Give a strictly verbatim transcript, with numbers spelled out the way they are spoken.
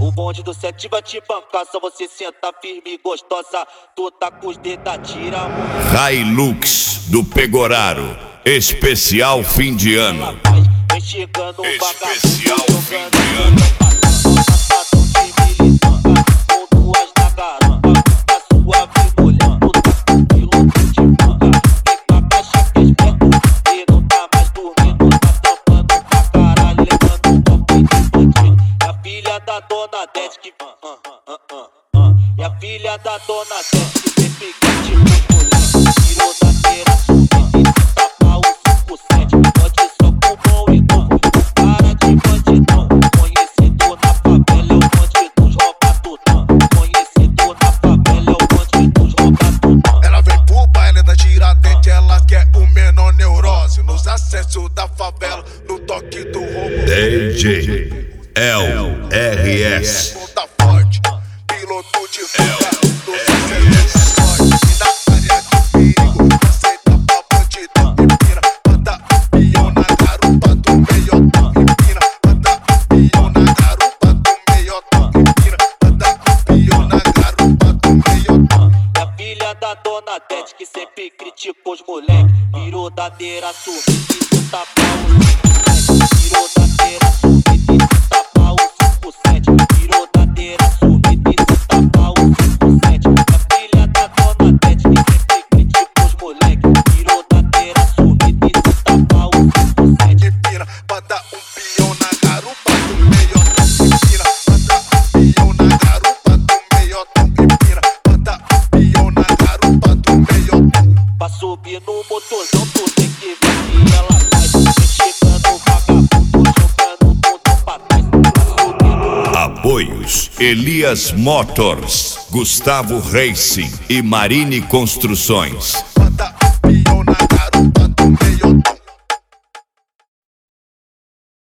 O bonde do sete vai te bancar, só você senta firme e gostosa. Tu tá com os dedos, tira a Hilux do Pegoraro, especial fim de ano. vem chegando um Especial vagabundo fim de ano. E a filha da dona Dete que sempre quente tirou da feira, subiu e tapa o cinco por sete. Pode só com bom e novo, cara de bandidão. Conhecido na favela é o bonde dos rouba-tutã. Conhecido na favela é o bonde dos rouba-tutã. Ela vem pro baile da Tiradentes, ela quer o menor neurose. Nos acessos da favela, no toque do roubo. D J L R S. Ponta forte, piloto de fuga, nos acessos forte. E na área de perigo, aceita pra bandidão. Empina, manda pião na garupa do meiotão. Empina, manda pião na garupa do meiotão. Empina, manda pião na garupa do meiotão. E a filha da dona Dete que sempre criticou os moleque, virou dadeira, subiu e tapa o cinco por sete. Virou dadeira, subiu e tapa o cinco por sete. Virou dadeira, subiu e tapa o cinco por sete. A filha da dona Dete que sempre criticou os moleque, virou dadeira, subiu e tapa o cinco por sete. Empina, manda um pião na garupa do meiotão. Empina, manda um pião na garupa do meiotão. Empina, manda um pião na garupa do meiotão. Pra subir no motorzão tu tem que ver que ela faz. Vem chegando vagabundo, jogando o bundão pra trás. Pra subir no... Apoios: Elias Motors, Gustavo Racing e Marine Construções.